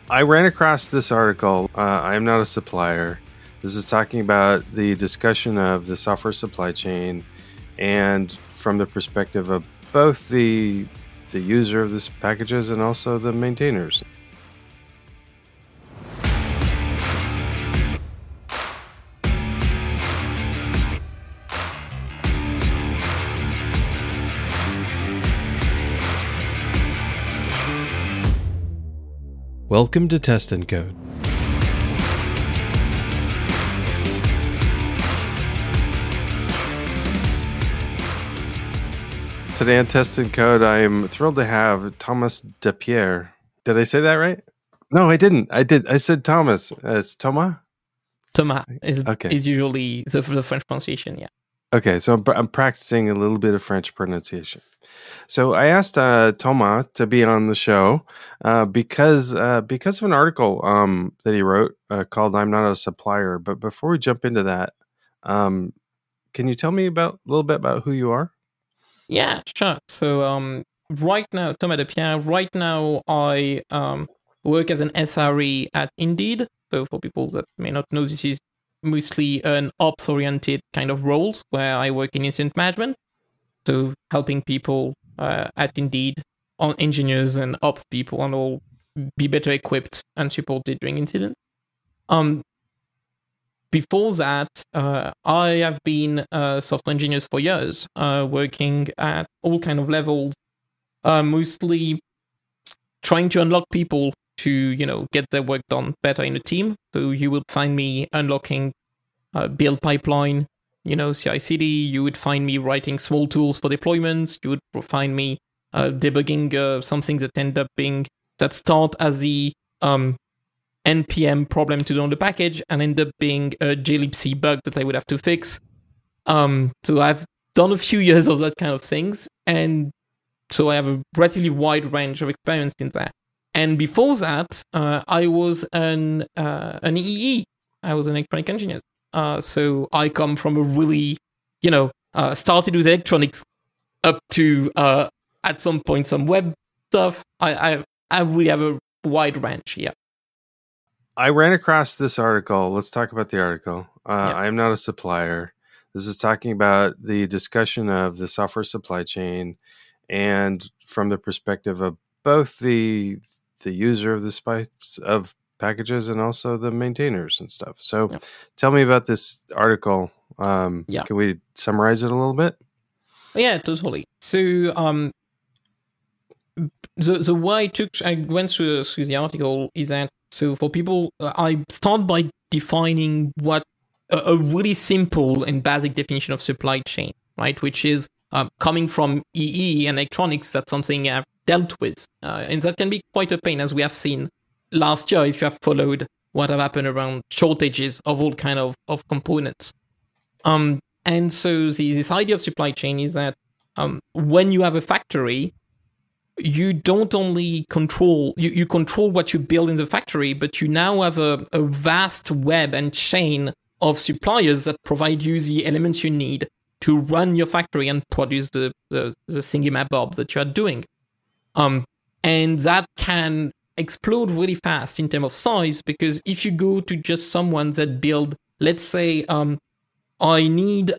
I ran across this article. I am not a supplier. This is talking about the discussion of the software supply chain, and from the perspective of both the user of these packages and also the maintainers. Welcome to Test and Code. Today on Test and Code, I am thrilled to have Thomas Depierre. Did I say that right? No, I didn't. I did. I said Thomas. It's Thomas? Thomas is usually the French pronunciation, yeah. Okay, so I'm practicing a little bit of French pronunciation. So I asked Thomas to be on the show because of an article that he wrote called "I'm Not a Supplier." But before we jump into that, can you tell me a little bit about who you are? Yeah, sure. So right now, Thomas Depierre. Right now, I work as an SRE at Indeed. So for people that may not know, this is mostly an ops-oriented kind of roles where I work in incident management. So helping people at Indeed, on engineers and ops people, and all be better equipped and supported during incidents. Before that, I have been a software engineer for years, working at all kind of levels, mostly trying to unlock people to get their work done better in a team. So you will find me unlocking build pipeline, CI/CD. You would find me writing small tools for deployments. You would find me debugging some things that start as the NPM problem to download the package and end up being a glibc bug that I would have to fix. So I've done a few years of that kind of things, and so I have a relatively wide range of experience in that. And before that, I was an EE. I was an electronic engineer. So I come from a really, started with electronics up to at some point some web stuff. I really have a wide range. Yeah. I ran across this article. Let's talk about the article. I am not a supplier. This is talking about the discussion of the software supply chain, and from the perspective of both the user of of packages and also the maintainers and stuff. So tell me about this article. Can we summarize it a little bit? Yeah, totally. So the way I went through the article is that, so for people, I start by defining what a really simple and basic definition of supply chain, right? Which is coming from EE and electronics. That's something I've dealt with. And that can be quite a pain, as we have seen last year, if you have followed what have happened around shortages of all kind of components. And so this idea of supply chain is that when you have a factory, you don't only control, you control what you build in the factory, but you now have a vast web and chain of suppliers that provide you the elements you need to run your factory and produce the thingy-mabob that you are doing. And that can explode really fast in terms of size, because if you go to just someone that build, let's say, I need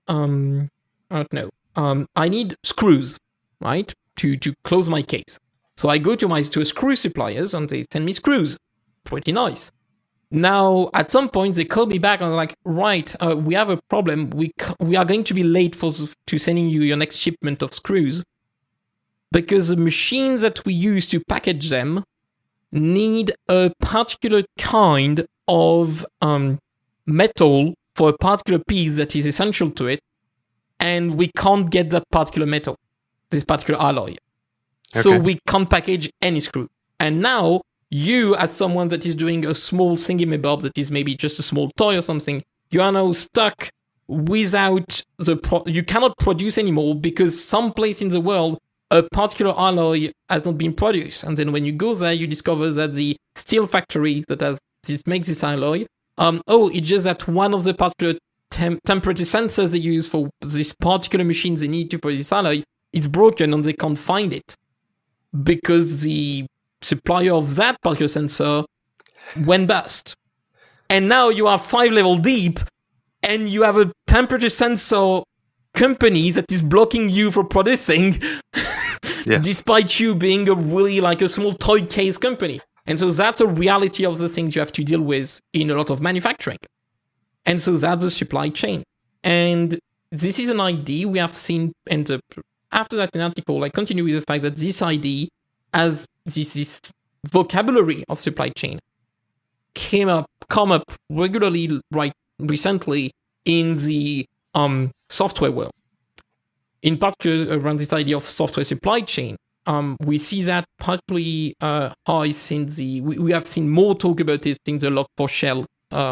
screws, right? To close my case. So I go to a screw suppliers and they send me screws. Pretty nice. Now, at some point, they call me back and they're like, right, we have a problem. We are going to be late to sending you your next shipment of screws, because the machines that we use to package them need a particular kind of metal for a particular piece that is essential to it, and we can't get that particular metal, this particular alloy. Okay. So we can't package any screw. And now, you, as someone that is doing a small thingy-mabob that is maybe just a small toy or something, you are now stuck without you cannot produce anymore, because someplace in the world, a particular alloy has not been produced. And then when you go there, you discover that the steel factory that makes this alloy, it's just that one of the particular temperature sensors they use for this particular machine they need to produce this alloy is broken and they can't find it, because the supplier of that particular sensor went bust. And now you are 5 level deep, and you have a temperature sensor company that is blocking you from producing, yes. Despite you being a really like a small toy case company. And so that's a reality of the things you have to deal with in a lot of manufacturing. And so that's the supply chain. And this is an idea we have seen, and after that in article, I continue with the fact that this idea, as this vocabulary of supply chain, come up regularly right recently in the software world. In particular, around this idea of software supply chain, we see that particularly high since we have seen more talk about it in the Log4Shell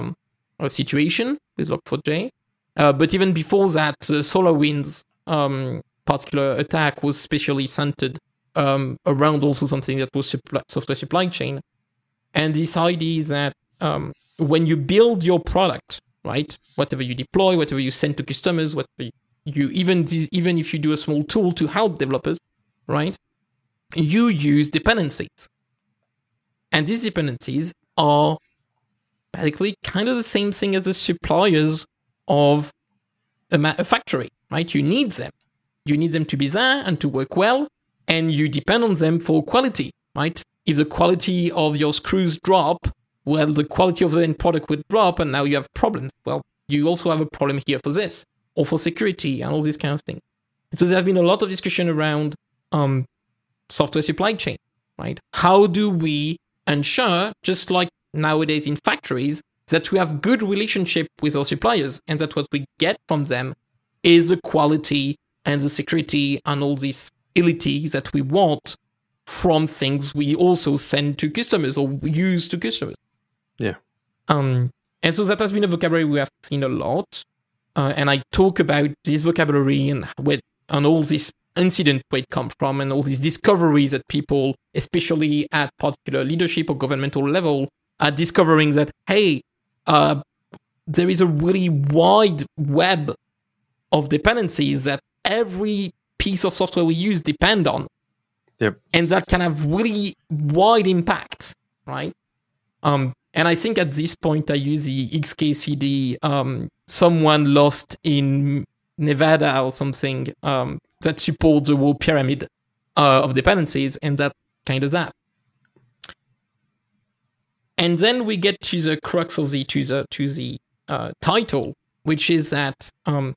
situation with Log4j. But even before that, the SolarWinds particular attack was specially centered around also something that was software supply chain. And this idea is that when you build your product, right, whatever you deploy, whatever you send to customers, whatever you even if you do a small tool to help developers, right, you use dependencies. And these dependencies are basically kind of the same thing as the suppliers of a factory, right? You need them. You need them to be there and to work well, and you depend on them for quality, right? If the quality of your screws drop, well, the quality of the end product would drop, and now you have problems. Well, you also have a problem here for this, or for security, and all these kind of things. So there have been a lot of discussion around software supply chain, right? How do we ensure, just like nowadays in factories, that we have good relationship with our suppliers, and that what we get from them is the quality and the security and all these abilities that we want from things we also send to customers or use to customers. Yeah. And so that has been a vocabulary we have seen a lot. And I talk about this vocabulary and all this incident where it comes from, and all these discoveries that people, especially at particular leadership or governmental level, are discovering that, hey, there is a really wide web of dependencies that every piece of software we use depend on. Yep. And that can have really wide impact, right? And I think at this point I use the XKCD, someone lost in Nevada or something, that supports the whole pyramid of dependencies, and that kind of that. And then we get to the crux of the title, which is that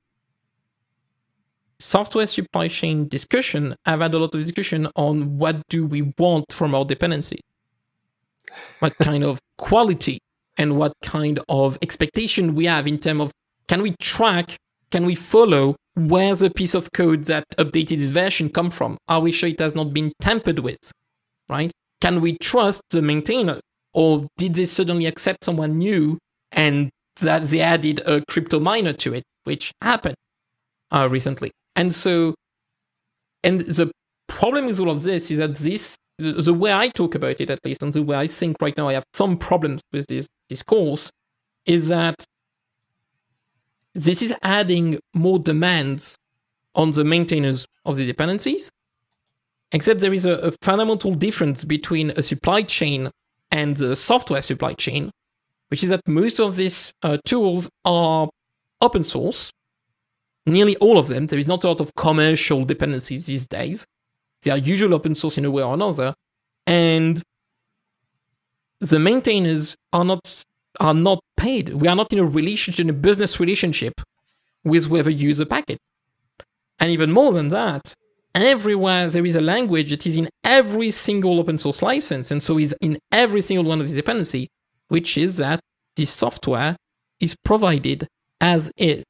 software supply chain discussion. I've had a lot of discussion on what do we want from our dependency, what kind of quality and what kind of expectation we have in terms of can we track, can we follow where the piece of code that updated this version come from? Are we sure it has not been tampered with, right? Can we trust the maintainer? Or did they suddenly accept someone new and that they added a crypto miner to it, which happened recently? And so, and the problem with all of this is that the way I talk about it, at least, and the way I think right now I have some problems with this discourse, is that this is adding more demands on the maintainers of the dependencies, except there is a fundamental difference between a supply chain and the software supply chain, which is that most of these tools are open source. Nearly all of them. There is not a lot of commercial dependencies these days. They are usually open source in a way or another. And the maintainers are not paid. We are not in a business relationship with whoever uses a packet. And even more than that, everywhere there is a language that is in every single open source license, and so is in every single one of these dependencies, which is that the software is provided as is.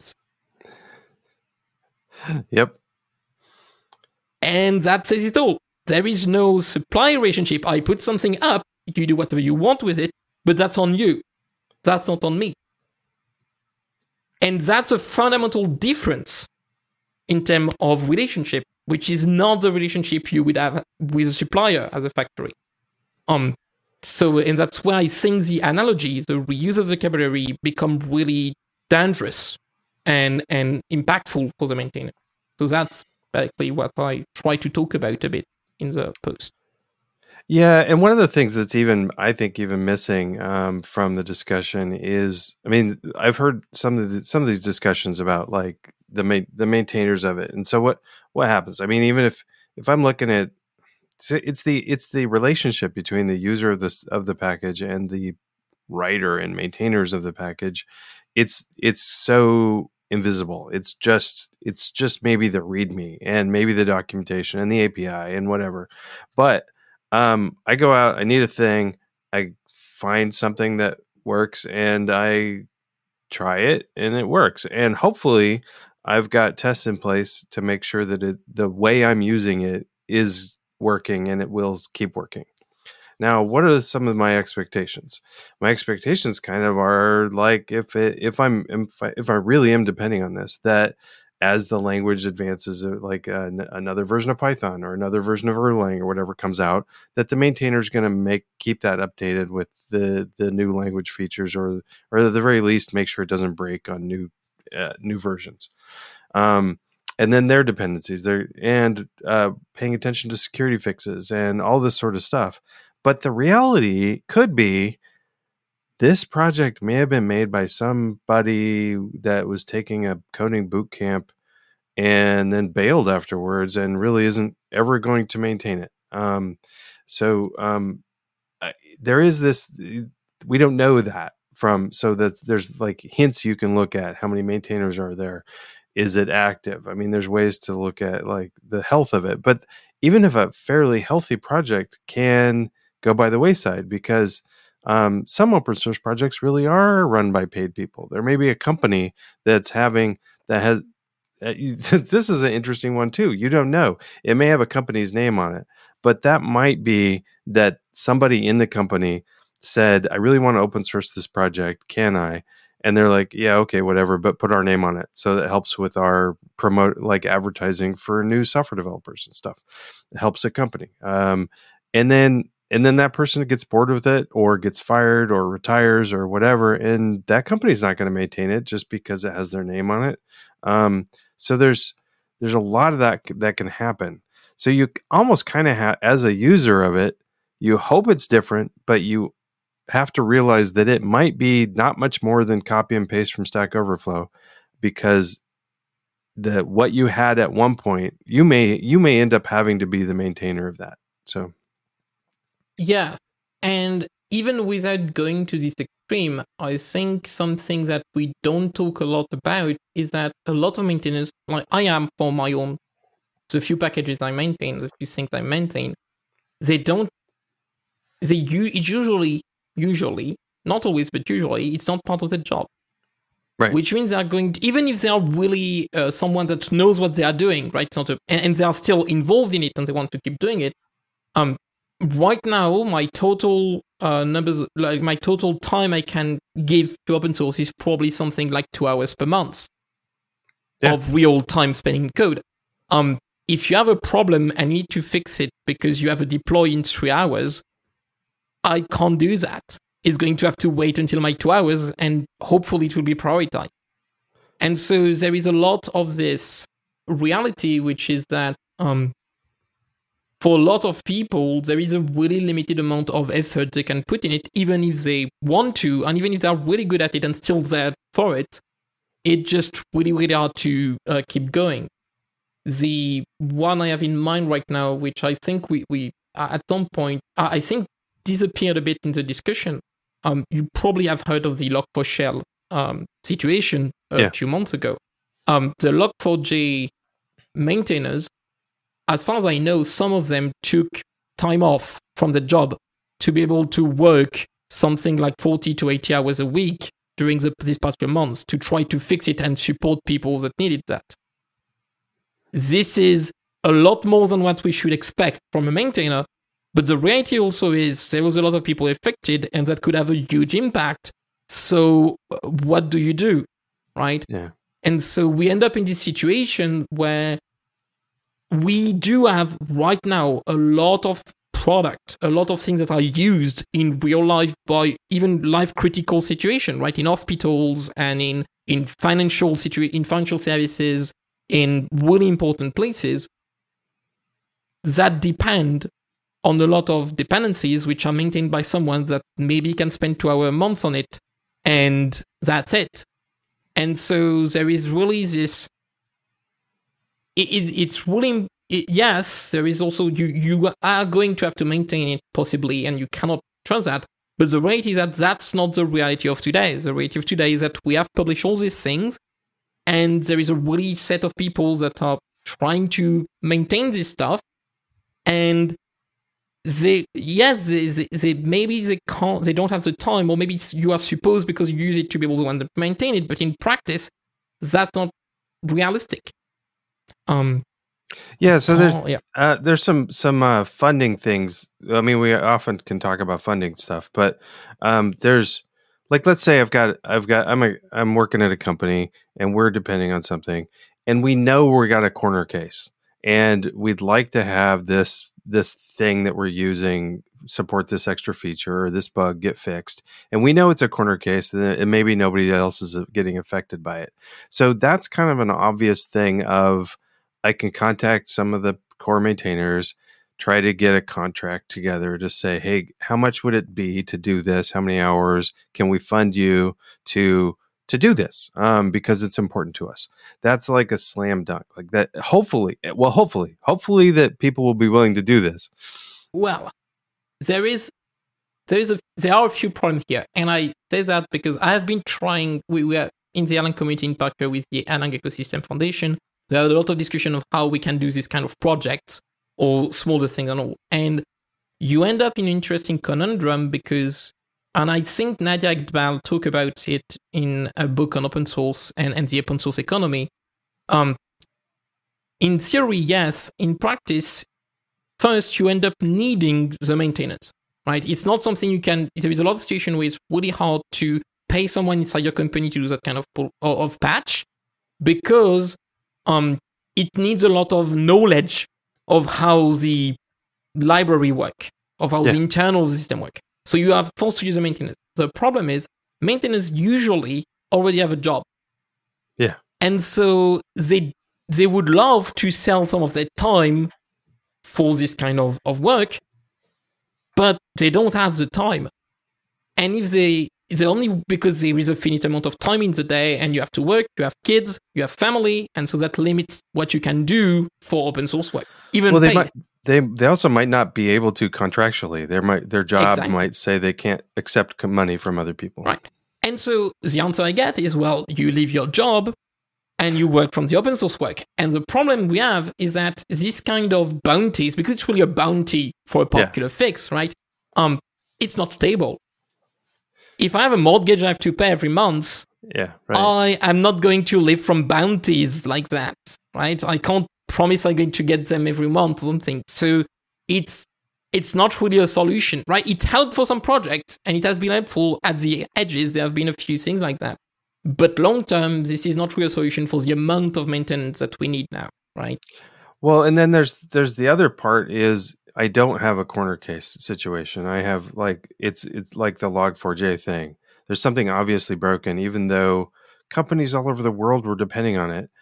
Yep. And that says it all. There is no supply relationship. I put something up, you do whatever you want with it, but that's on you. That's not on me. And that's a fundamental difference in terms of relationship, which is not the relationship you would have with a supplier as a factory. So, and that's why I think the analogy, the reuse of the vocabulary, become really dangerous and impactful for the maintainer. So that's basically what I try to talk about a bit in the post. Yeah, and one of the things that's I think even missing from the discussion is, I mean, I've heard some of these discussions about like the maintainers of it, and so what happens? I mean, even if I'm looking at, it's the relationship between the user of the package and the writer and maintainers of the package. It's so invisible. It's just maybe the README and maybe the documentation and the API and whatever. But I go out, I need a thing, I find something that works, and I try it, and it works. And hopefully, I've got tests in place to make sure that the way I'm using it is working, and it will keep working. Now, what are some of my expectations? My expectations kind of are like if I really am depending on this, that as the language advances, like another version of Python or another version of Erlang or whatever comes out, that the maintainer is going to keep that updated with the new language features, or at the very least make sure it doesn't break on new versions. And then their dependencies, and paying attention to security fixes and all this sort of stuff. But the reality could be this project may have been made by somebody that was taking a coding boot camp and then bailed afterwards and really isn't ever going to maintain it. There is this, we don't know that so that there's like hints you can look at. How many maintainers are there? Is it active? I mean, there's ways to look at like the health of it, but even if a fairly healthy project can go by the wayside because some open source projects really are run by paid people. There may be a company that has this is an interesting one too. You don't know. It may have a company's name on it, but that might be that somebody in the company said, I really want to open source this project. Can I? And they're like, yeah, okay, whatever, but put our name on it. So that helps with our like advertising for new software developers and stuff. It helps a company. And then that person gets bored with it or gets fired or retires or whatever. And that company's not going to maintain it just because it has their name on it. So there's a lot of that can happen. So you almost kind of as a user of it, you hope it's different, but you have to realize that it might be not much more than copy and paste from Stack Overflow, because what you had at one point, you may end up having to be the maintainer of that. So yeah, and even without going to this extreme, I think something that we don't talk a lot about is that a lot of maintainers, like I am for my own, the few packages I maintain, the few things I maintain, usually, not always, but usually, it's not part of the job. Right. Which means they're even if they are really someone that knows what they are doing, right? And they are still involved in it and they want to keep doing it. Right now, my total numbers, like my total time I can give to open source is probably something like 2 hours per month of real time spending code. If you have a problem and need to fix it because you have a deploy in 3 hours, I can't do that. It's going to have to wait until my 2 hours, and hopefully it will be prioritized. And so there is a lot of this reality, which is that for a lot of people, there is a really limited amount of effort they can put in it, even if they want to, and even if they're really good at it and still there for it. It's just really, really hard to keep going. The one I have in mind right now, which I think we at some point, I think disappeared a bit in the discussion. You probably have heard of the Log4Shell situation a few months ago. The Log4j maintainers, as far as I know, some of them took time off from the job to be able to work something like 40 to 80 hours a week during this particular month to try to fix it and support people that needed that. This is a lot more than what we should expect from a maintainer, but the reality also is there was a lot of people affected and that could have a huge impact. So what do you do, right? Yeah. And so we end up in this situation where we do have right now a lot of product, a lot of things that are used in real life by even life critical situation, right? In hospitals and in financial services, in really important places that depend on a lot of dependencies which are maintained by someone that maybe can spend 2 hours a month on it, and that's it. And so there is really this. It's really yes. There is also you are going to have to maintain it possibly, and you cannot trust that. But the reality is that that's not the reality of today. The reality of today is that we have published all these things, and there is a really set of people that are trying to maintain this stuff, and they maybe they can't, they don't have the time, or maybe you are supposed because you use it to be able to maintain it, but in practice, that's not realistic. Yeah, so there's some funding things. I mean, we often can talk about funding stuff, but there's like, let's say I'm working at a company and we're depending on something, and we know we got a corner case, and we'd like to have this thing that we're using support this extra feature or this bug get fixed, and we know it's a corner case, and maybe nobody else is getting affected by it. So that's kind of an obvious thing of, I can contact some of the core maintainers, try to get a contract together to say, hey, how much would it be to do this? How many hours can we fund you to do this? Because it's important to us. That's like a slam dunk, like that. Hopefully that people will be willing to do this. Well, there are a few problems here, and I say that because I have been trying. We are in the Erlang community in partner with the Erlang Ecosystem Foundation. We had a lot of discussion of how we can do this kind of projects or smaller things and all. And you end up in an interesting conundrum because, and I think Nadia Iqbal talked about it in a book on open source and the open source economy. In theory, yes. In practice, first, you end up needing the maintainers, right? It's not something you can, there is a lot of situations where it's really hard to pay someone inside your company to do that kind of patch, because it needs a lot of knowledge of how the library work, of how the internal system work. So you are forced to use a maintainers. The problem is maintainers usually already have a job. Yeah. And so they would love to sell some of their time for this kind of work, but they don't have the time. And if it's only because there is a finite amount of time in the day, and you have to work, you have kids, you have family, and so that limits what you can do for open source work. Even they also might not be able to contractually. Their job might say they can't accept money from other people. Right. And so the answer I get is, well, you leave your job and you work from the open source work. And the problem we have is that this kind of bounties, because it's really a bounty for a particular fix, right? It's not stable. If I have a mortgage I have to pay every month, I am not going to live from bounties like that, right? I can't promise I'm going to get them every month or something. So it's not really a solution, right? It helped for some projects, and it has been helpful at the edges. There have been a few things like that. But long term, this is not really a solution for the amount of maintenance that we need now, right? Well, and then there's the other part is, I don't have a corner case situation. I have it's like the Log4j thing. There's something obviously broken, even though companies all over the world were depending on it.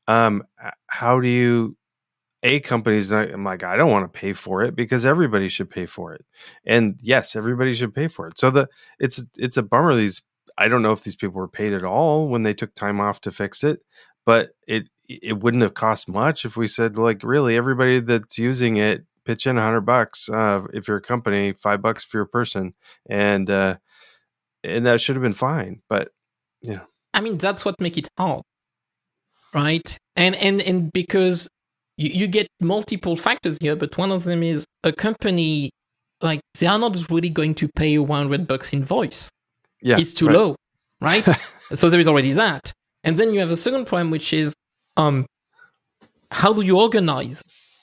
How do you, companies, I'm like, I don't want to pay for it because everybody should pay for it. And yes, everybody should pay for it. So it's a bummer. I don't know if these people were paid at all when they took time off to fix it, but it wouldn't have cost much if we said, like, really, everybody that's using it, pitch in $100 if you're a company, $5 for your person, and that should have been fine. But yeah, I mean, that's what makes it hard, right? And because you get multiple factors here, but one of them is a company, like, they are not really going to pay $100 invoice. Yeah, it's too low, right? So there is already that, and then you have a second problem, which is how do you organize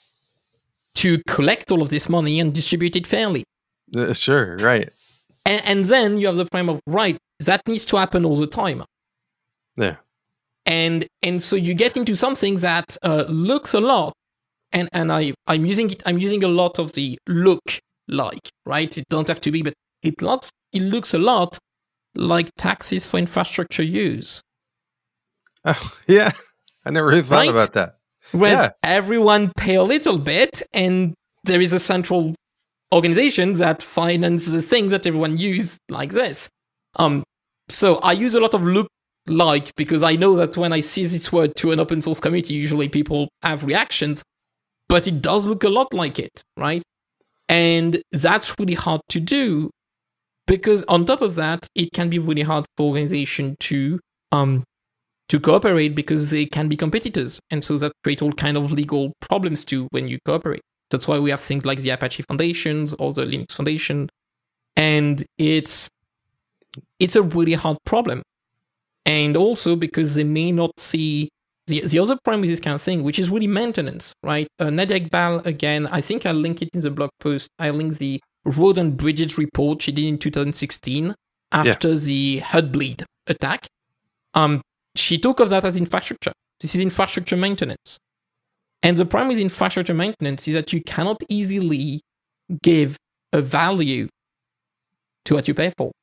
to collect all of this money and distribute it fairly? Sure, right. And then you have the problem of, right, that needs to happen all the time. Yeah. And so you get into something that looks a lot, and I'm using a lot of the look like, right? It don't have to be, but it looks a lot like taxes for infrastructure use. Oh, yeah. I never really thought about that. Whereas everyone pay a little bit, and there is a central organizations that finance the things that everyone uses like this. So I use a lot of look like because I know that when I see this word to an open source community, usually people have reactions, but it does look a lot like it, right? And that's really hard to do because on top of that, it can be really hard for organizations to cooperate because they can be competitors. And so that creates all kind of legal problems too when you cooperate. That's why we have things like the Apache Foundations or the Linux Foundation. And it's a really hard problem. And also because they may not see the other problem with this kind of thing, which is really maintenance, right? Nadia Iqbal, again, I think I'll link it in the blog post. I link the Road and Bridges report she did in 2016 after the Hudbleed attack. She talked of that as infrastructure. This is infrastructure maintenance. And the problem with infrastructure maintenance is that you cannot easily give a value to what you pay for.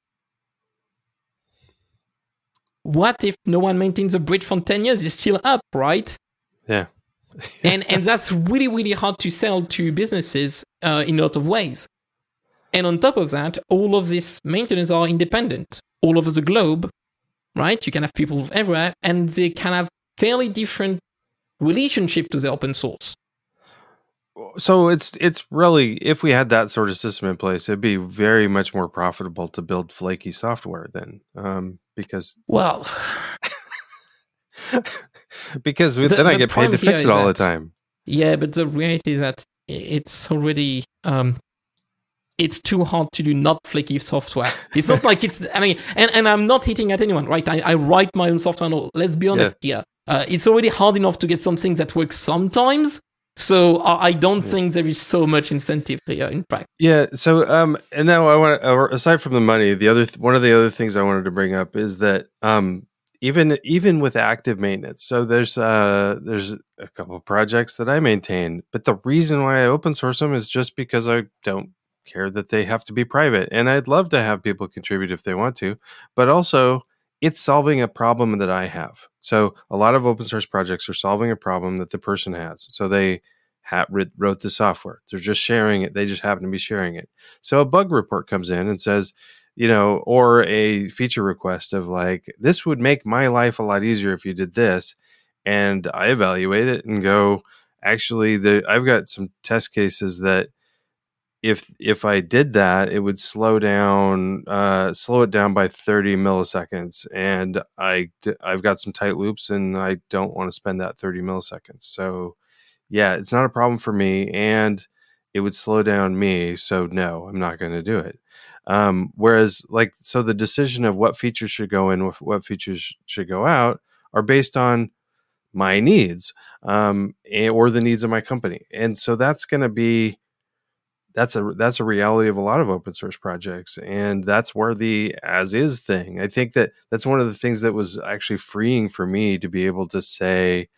What if no one maintains a bridge for 10 years? It's still up, right? Yeah. and that's really, really hard to sell to businesses in a lot of ways. And on top of that, all of this maintenance are independent all over the globe, right? You can have people everywhere, and they can have fairly different relationship to the open source. So it's really, if we had that sort of system in place, it'd be very much more profitable to build flaky software then, because then I get paid to fix it all the time. Yeah, but the reality is that it's already it's too hard to do not flaky software. It's not like it's, I mean, and I'm not hitting at anyone, right? I write my own software. No, let's be honest here. It's already hard enough to get something that works sometimes. So I don't think there is so much incentive here in practice. Yeah. So and now I want to, aside from the money, one of the other things I wanted to bring up is that even with active maintenance, so there's a couple of projects that I maintain, but the reason why I open source them is just because I don't care that they have to be private, and I'd love to have people contribute if they want to, but also it's solving a problem that I have. So a lot of open source projects are solving a problem that the person has. So they wrote the software. They're just sharing it. They just happen to be sharing it. So a bug report comes in and says, or a feature request of like, this would make my life a lot easier if you did this. And I evaluate it and go, actually, I've got some test cases that if I did that, it would slow it down by 30 milliseconds. And I've got some tight loops and I don't want to spend that 30 milliseconds. So yeah, it's not a problem for me and it would slow down me. So no, I'm not going to do it. Whereas so the decision of what features should go in, what features should go out are based on my needs, or the needs of my company. And so that's going to be, that's a reality of a lot of open source projects. And that's where the as is thing, I think that's one of the things that was actually freeing for me to be able to say,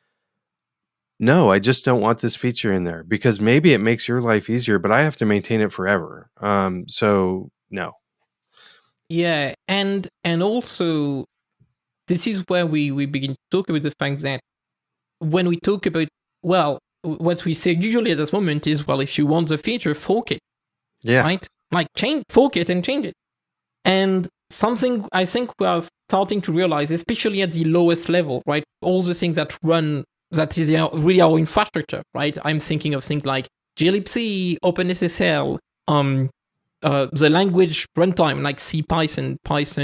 no, I just don't want this feature in there because maybe it makes your life easier, but I have to maintain it forever. So no. Yeah. And also this is where we begin to talk about the fact that when we talk about, what we say usually at this moment is, if you want the feature, fork it. Yeah. Right? Like fork it and change it. And something I think we are starting to realize, especially at the lowest level, right? All the things that run, that is really our infrastructure, right? I'm thinking of things like glibc, OpenSSL, the language runtime like C, Python,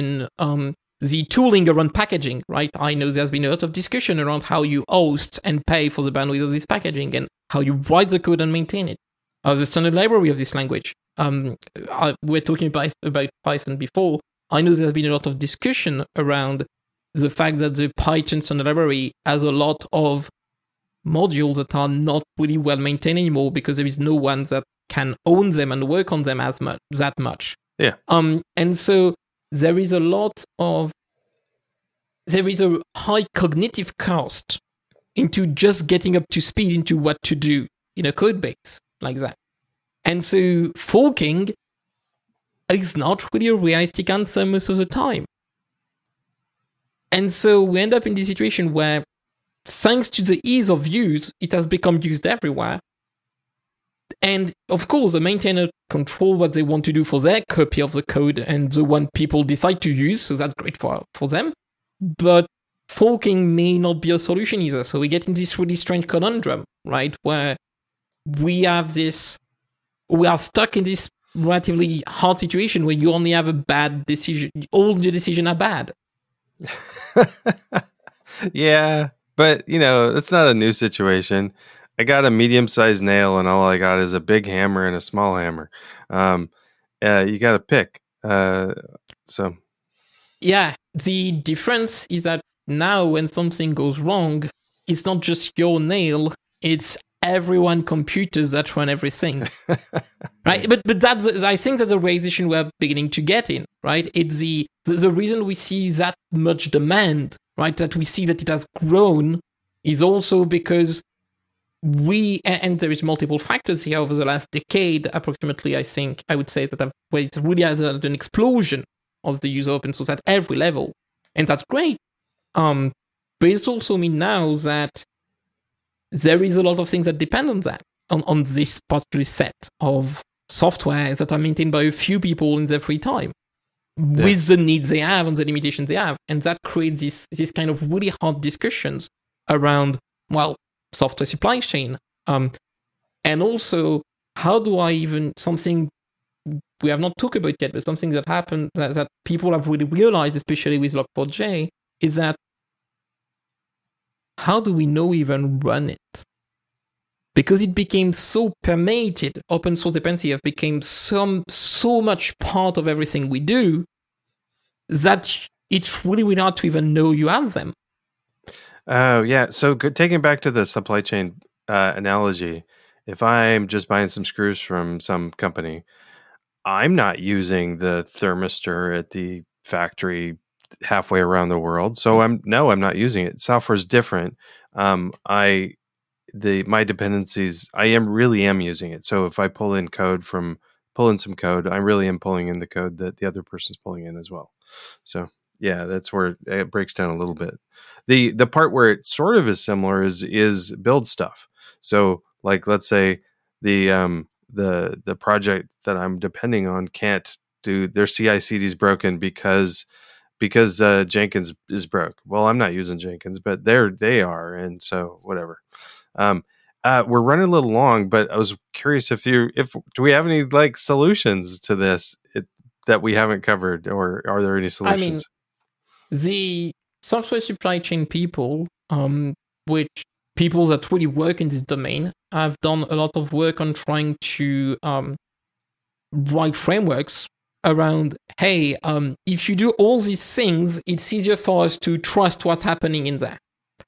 the tooling around packaging, right? I know there's been a lot of discussion around how you host and pay for the bandwidth of this packaging and how you write the code and maintain it. The standard library of this language. We're talking about Python before. I know there's been a lot of discussion around the fact that the Python standard library has a lot of modules that are not really well maintained anymore because there is no one that can own them and work on them that much. Yeah. And so there is a high cognitive cost into just getting up to speed into what to do in a code base like that. And so forking is not really a realistic answer most of the time. And so we end up in this situation where, thanks to the ease of use, it has become used everywhere. And of course, the maintainer control what they want to do for their copy of the code and the one people decide to use. So that's great for them. But forking may not be a solution either. So we get in this really strange conundrum, right? Where we are stuck in this relatively hard situation where you only have a bad decision. All the decisions are bad. Yeah, but it's not a new situation. I got a medium-sized nail, and all I got is a big hammer and a small hammer. You got to pick. So, yeah, the difference is that now when something goes wrong, it's not just your nail; it's everyone computers that run everything, right? But that's, I think that's the realization we're beginning to get in, right? It's the reason we see that much demand, right? That we see that it has grown is also because and there is multiple factors here over the last decade, approximately. I think I would say that where it really has an explosion of the use of open source at every level, and that's great. But it's also mean now that there is a lot of things that depend on that, on this particular set of software that are maintained by a few people in their free time, with the needs they have and the limitations they have, and that creates this kind of really hard discussions around, well, software supply chain, and also how do I even, something we have not talked about yet, but something that happened that people have really realized, especially with Log4j, is that how do we know even run it? Because it became so permeated, open source dependency have become so much part of everything we do that it's really, really hard to even know you have them. Oh, yeah. So taking back to the supply chain analogy, if I'm just buying some screws from some company, I'm not using the thermistor at the factory halfway around the world. So I'm not using it. Software is different. My dependencies, I really am using it. So if I pull in some code, I really am pulling in the code that the other person's pulling in as well. So yeah, that's where it breaks down a little bit. The part where it sort of is similar is build stuff. So like, let's say the project that I'm depending on can't do their CI/CD is broken because Jenkins is broke. Well, I'm not using Jenkins, but they are, and so whatever. We're running a little long, but I was curious if do we have any like solutions to this that we haven't covered, or are there any solutions? I mean, the software supply chain people, which people that really work in this domain, have done a lot of work on trying to write frameworks around, hey, if you do all these things, it's easier for us to trust what's happening in there.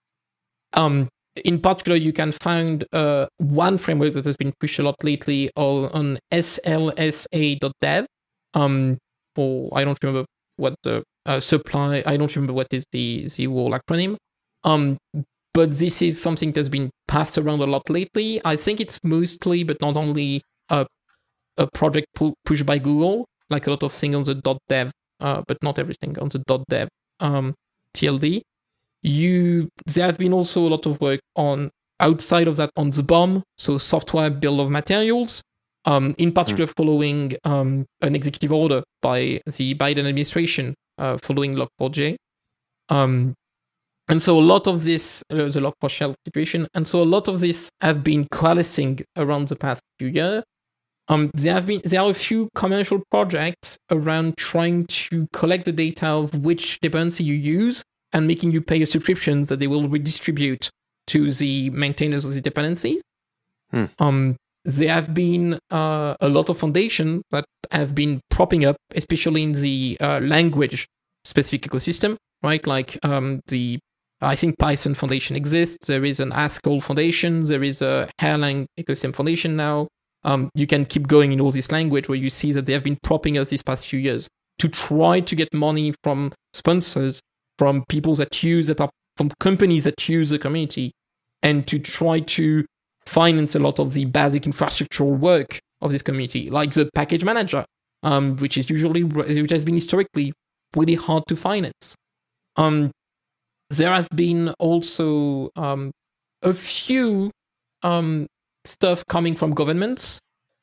In particular, you can find one framework that has been pushed a lot lately on slsa.dev. For I don't remember what the supply. I don't remember what is the whole acronym. But this is something that's been passed around a lot lately. I think it's mostly, but not only, a project pushed by Google, like a lot of things on the .dev, but not everything on the .dev TLD. There have been also a lot of work on outside of that on the BOM, so software bill of materials, in particular following an executive order by the Biden administration following Log4j. And so a lot of this, the Log4Shell situation, and so a lot of this have been coalescing around the past few years. There are a few commercial projects around trying to collect the data of which dependency you use and making you pay a subscription that they will redistribute to the maintainers of the dependencies. There have been a lot of foundations that have been propping up, especially in the language-specific ecosystem, right? Like I think Python Foundation exists. There is an Haskell Foundation. There is a Erlang Ecosystem Foundation now. You can keep going in all this language where you see that they have been propping us these past few years to try to get money from sponsors, from people from companies that use the community, and to try to finance a lot of the basic infrastructural work of this community, like the package manager, which has been historically really hard to finance. There has been also a few stuff coming from governments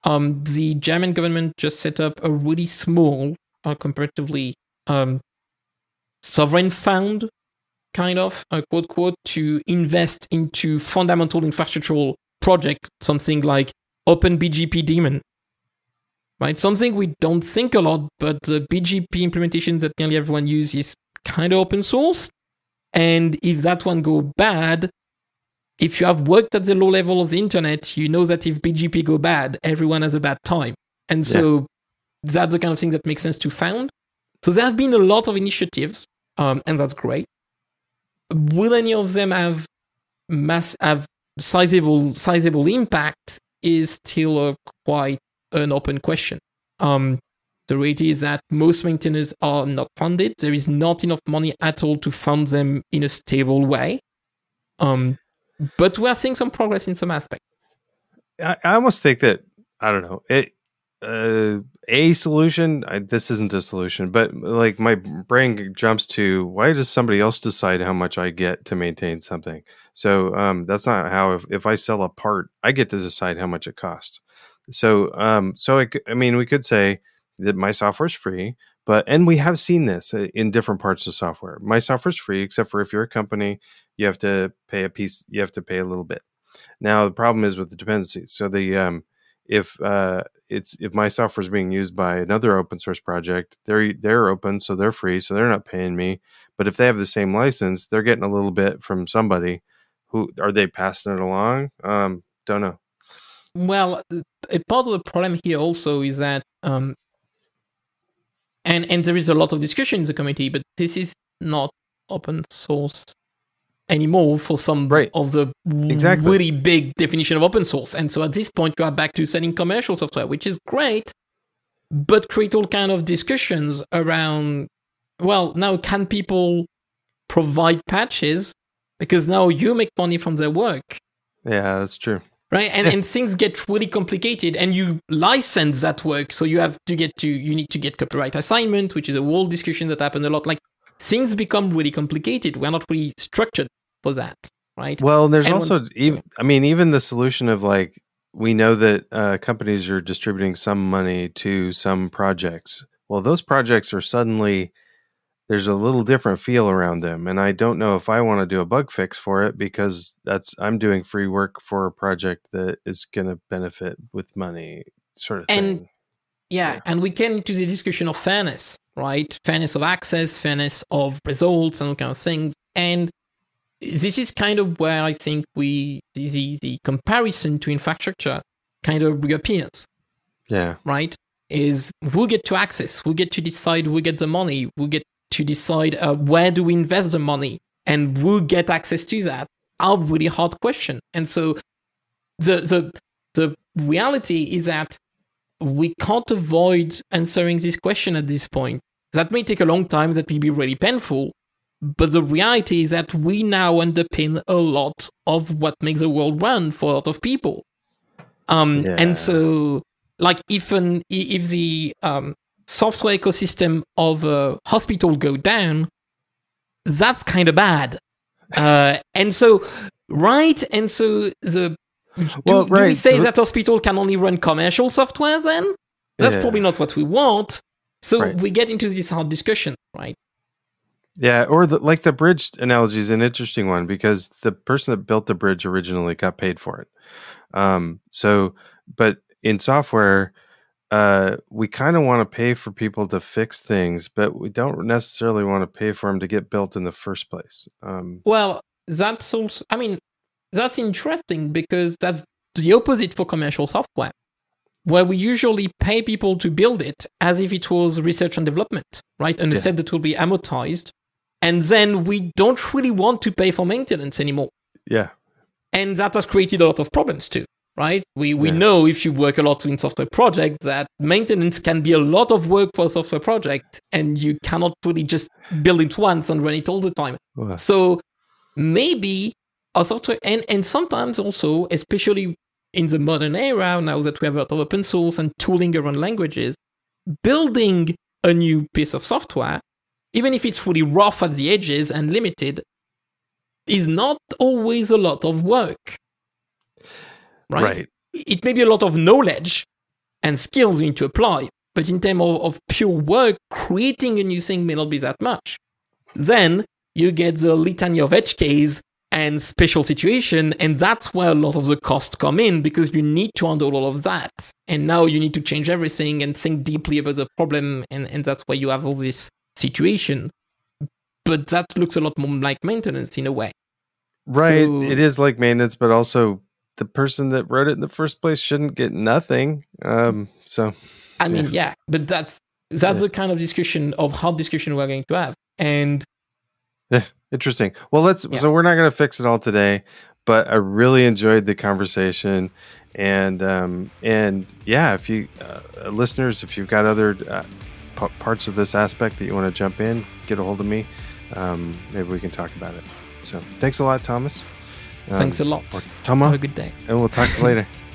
The German government just set up a really small, comparatively sovereign fund, kind of, quote, quote, to invest into fundamental infrastructural project, something like OpenBGP daemon. Right? Something we don't think a lot, but the BGP implementation that nearly everyone uses is kind of open source. And if that one go bad, if you have worked at the low level of the internet, you know that if BGP go bad, everyone has a bad time. And so that's the kind of thing that makes sense to found. So there have been a lot of initiatives, and that's great. Will any of them have sizable impact is still quite an open question. The reality is that most maintainers are not funded. There is not enough money at all to fund them in a stable way. But we are seeing some progress in some aspects. I almost think that, I don't know, a solution, this isn't a solution, but like my brain jumps to, why does somebody else decide how much I get to maintain something? So that's not how, if I sell a part, I get to decide how much it costs. So we could say that my software is free, and we have seen this in different parts of software. My software is free, except for if you're a company, you have to pay a little bit. Now the problem is with the dependencies. So if my software is being used by another open source project, they're open, so they're free, so they're not paying me. But if they have the same license, they're getting a little bit from somebody. Who are they passing it along? Don't know. Well, a part of the problem here also is that, and there is a lot of discussion in the community, but this is not open source anymore for some of the really big definition of open source. And so at this point, you are back to selling commercial software, which is great, but create all kind of discussions around, well, now can people provide patches? Because now you make money from their work. Yeah, that's true. Right, and things get really complicated, and you license that work, so you need to get copyright assignment, which is a whole discussion that happens a lot. Like, things become really complicated. We're not really structured for that, right? Well, there's even the solution of like, we know that companies are distributing some money to some projects. Well, those projects are suddenly, there's a little different feel around them. And I don't know if I want to do a bug fix for it, because I'm doing free work for a project that is going to benefit with money, sort of thing. And we get into the discussion of fairness, right? Fairness of access, fairness of results, and all kind of things. And this is kind of where I think the comparison to infrastructure kind of reappears. Yeah. Right? Is who get to access, who get to decide who get the money, who get to decide where do we invest the money, and who get access to that are really hard question. And so the reality is that we can't avoid answering this question at this point. That may take a long time, that may be really painful, but the reality is that we now underpin a lot of what makes the world run for a lot of people. And so, like, if the software ecosystem of a hospital go down, that's kind of bad. And so do we say that hospital can only run commercial software then? That's probably not what we want. So we get into this hard discussion, right? Yeah, or the bridge analogy is an interesting one, because the person that built the bridge originally got paid for it. But in software, we kind of want to pay for people to fix things, but we don't necessarily want to pay for them to get built in the first place. Well, that's also, that's interesting, because that's the opposite for commercial software, where we usually pay people to build it as if it was research and development, right? And a set that will be amortized. And then we don't really want to pay for maintenance anymore. Yeah. And that has created a lot of problems too. Right? We know, if you work a lot in software projects, that maintenance can be a lot of work for a software project, and you cannot really just build it once and run it all the time. Wow. So maybe a software, and sometimes also, especially in the modern era, now that we have a lot of open source and tooling around languages, building a new piece of software, even if it's really rough at the edges and limited, is not always a lot of work. Right? It may be a lot of knowledge, and skills you need to apply. But in terms of pure work, creating a new thing may not be that much. Then you get the litany of edge case and special situation, and that's where a lot of the costs come in, because you need to handle all of that. And now you need to change everything and think deeply about the problem, and that's why you have all this situation. But that looks a lot more like maintenance in a way. Right. So, it is like maintenance, but also the person that wrote it in the first place shouldn't get nothing. So I mean, yeah, but that's the kind of hard discussion we're going to have. And yeah, interesting. Well, so we're not going to fix it all today, but I really enjoyed the conversation. And yeah, if you listeners, if you've got other parts of this aspect that you want to jump in, get a hold of me. Maybe we can talk about it. So thanks a lot, Thomas. Thanks a lot. Thomas. Have a good day. And we'll talk to you later.